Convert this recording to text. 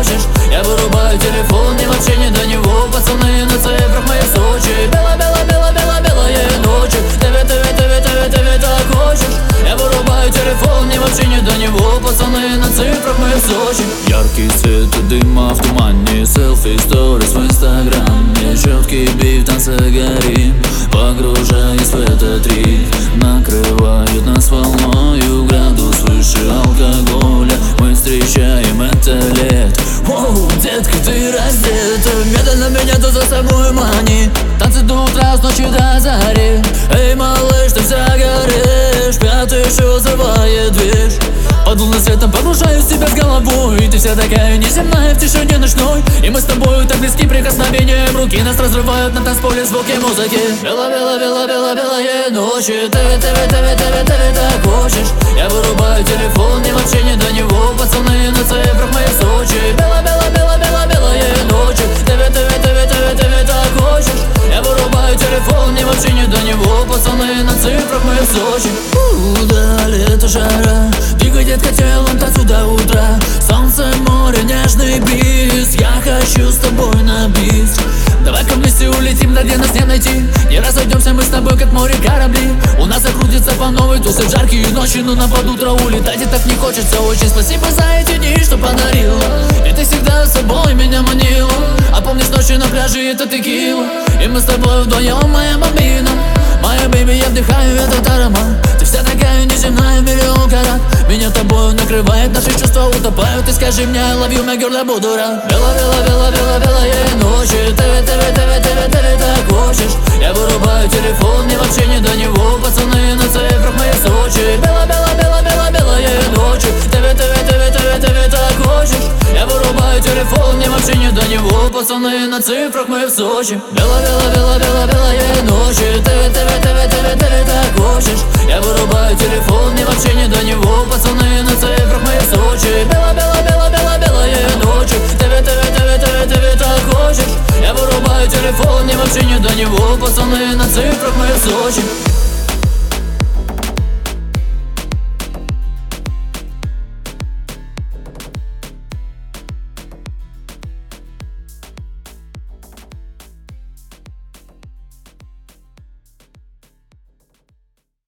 хочешь. Я вырубаю телефон, мне вообще не до него. Пацаны на цифрах мои в Сочи. Белая ночи. ТВ, так хочешь. Я вырубаю телефон, мне вообще не до него. Пацаны на цифрах мои в Сочи. Яркий свет и дыма в тумане, селфи, сторис в инстаграме. Четкий бит, танца горим, погружаясь в этот ритм. Накрывает нас волною, градус выше алкоголя. Мы встречаем это лето. Оу, детка, ты раздета. Медленно меня тут за собой мани. Танцы до утра, с ночи до зари. Эй, малыш, ты вся горишь. Пятый еще взрывает движ. Под лунным светом погружаюсь в себя с головой. И ты вся такая неземная в тишине ночной. И мы с тобой так близки прикосновением руки. Нас разрывают на танцполе звуки музыки. Белая ночи. ТВ, так хочешь. Я вырубаю телефон, мне вообще не до него. Пацаны на цифрах мои в Сочи. Белая ночи. ТВ, так хочешь. Я вырубаю телефон, мне вообще не до него. Пацаны на цифрах мои в Сочи. Да, лето, жара. Двигай, детка, телом танцуй до утра. Солнце, море, нежный бриз. Я хочу с тобой на бис. Давай-ка вместе улетим, да где нас не найти. Не разойдемся мы с тобой, как море корабли. У нас закрутится по новой, тусят жаркие ночи, но нам под утро улетать и так не хочется. Очень спасибо за эти дни, что подарила. И ты всегда с собой меня манила. А помнишь ночи на пляже, это текила. И мы с тобой вдвоем, моя бомбина. Моя бэйби, я вдыхаю этот аромат. Ты вся такая неземная, миллион карат. Меня тобой накрывает, наши чувства утопают. Ты скажи мне I love you, my girl, я буду рад. Белая ночи. ТВ, так хочешь. Я вырубаю телефон, мне вообще не до него. Пацаны на цифрах мои в Сочи. Белая ночи. ТВ, так хочешь. Я вырубаю телефон, мне вообще не до него. Пацаны на цифрах мои в Сочи. Белая ночи. ТВ, так хочешь. Я вырубаю телефон, мне вообще не до него. Пацаны на цифрах мои в Сочи. Белая ночи. ТВ, так хочешь. Я вырубаю телефон, мне вообще не до него. Пацаны на цифрах мои в Сочи.